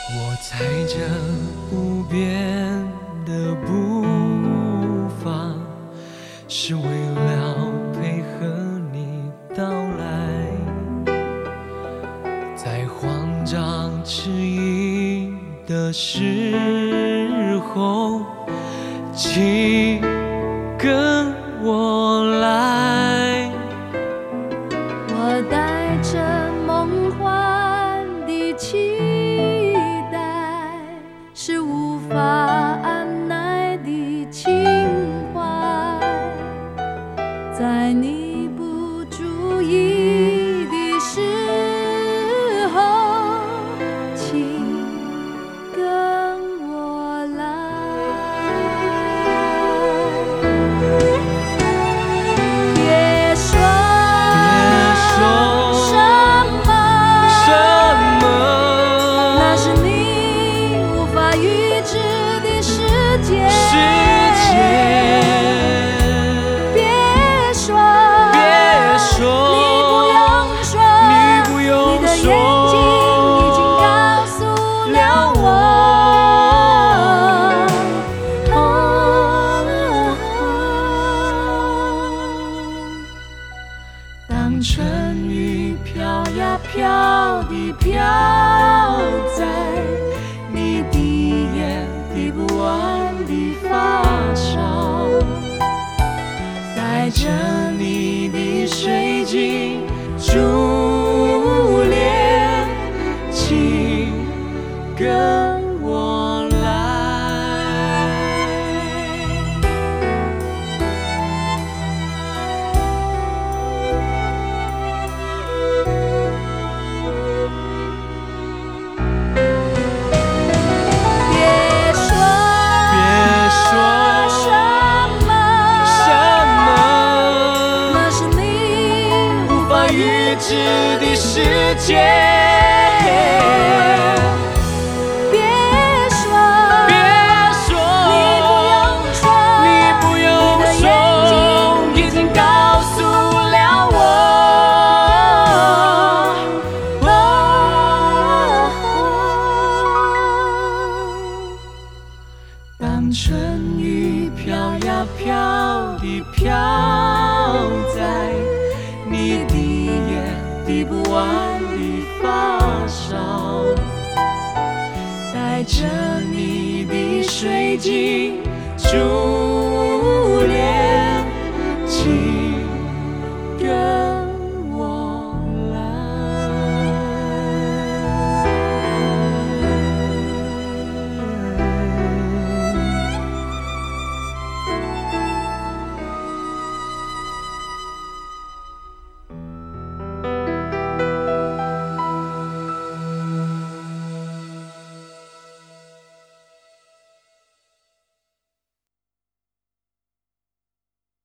我踩着不变的步伐，是为了配合你到来。在慌张迟疑的时候，请跟我来。 我带着梦幻的期待，是无法按耐的情怀，在你不注意的时候，请跟我来。别说那是你无法预知的世界。别说你不用说，你的眼睛已经告诉了我。当春雨飘呀飘地飘在你滴也滴不完的发梢，带着你的水晶珠帘，请跟我来。别说什么，那是你无法预知的世界。别说你不用说，你的眼睛已经告诉了我。当春雨飘呀飘地飘在你滴也滴不完的发梢，带着你的水晶珠